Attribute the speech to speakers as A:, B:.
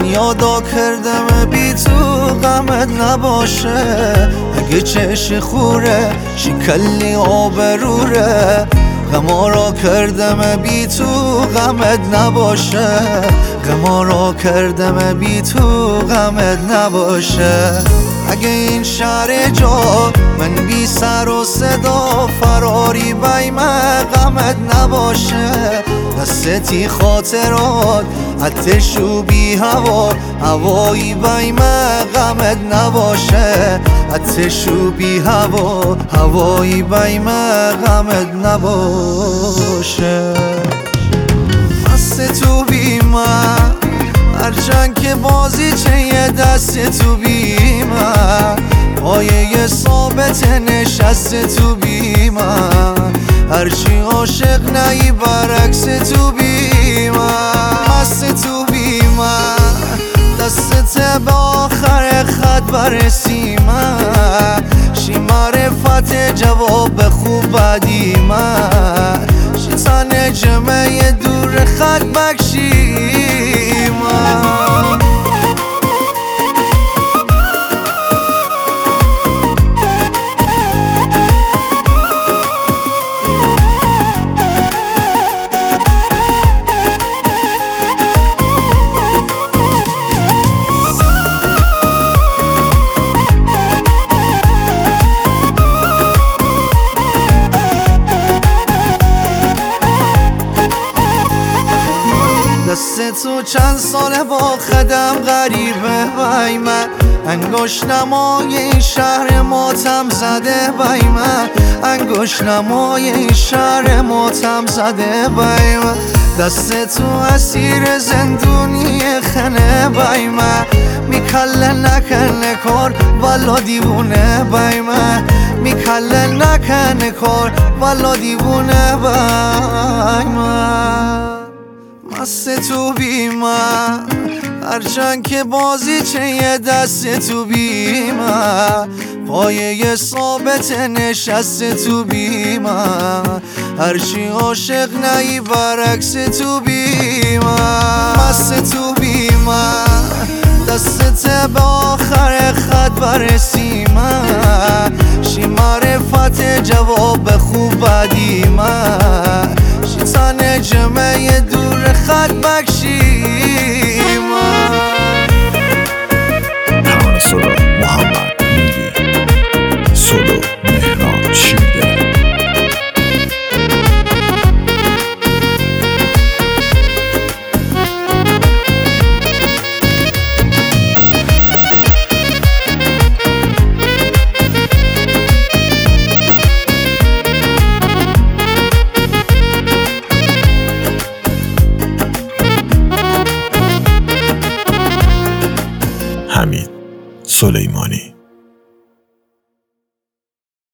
A: یادا کردم بی تو غمت نباشه، اگه چش خوره شکلی آبروره. غما را کردم بی تو غمت نباشه، غما را کردم بی تو غمت نباشه. اگه این شهر جا من بی سر و صدا فراری بیمه غمت نباشه. دستی خاطرات آتش و بی هوا، هوایی بیمه غمت نباشه. آتش و بی هوا، هوایی بیمه غمت نباشه. مست تو بیمه هرچند که بازی چه یه دست تو بیمه، پایه ثابت نشست تو بیمه. هرچی عاشق نهی برعکس تو بیمه. مست تو بیمه دستت به آخر خط برسیمه، شی معرفت جواب خوب بدیمه، شی تن جمعه دور خط بکشیمه. دست تو چند ساله با خدم غریبه بای من، انگشت نمای این شهر ماتم زده بای من، انگشت نمای این شهر ماتم زده بای من. دست تو اسیر زندونی خنه بای من، میکله نکنه کار والا دیوونه بای من، میکله نکنه کار والا دیوونه بای من. مست تو بیمه هرچند که بازی چه یه دست تو بیمه، پایه ثابت نشست تو بیمه. هرچی عاشق نهی برعکس تو بیمه. مست تو بیمه دستت به آخر خط برسیمه، شی معرفت جواب خوب بدیمه، شی تن جمعه دور خط بکشیمه.
B: صدا محمد میری، صدا مهران شیرده. حمید سلیمانی.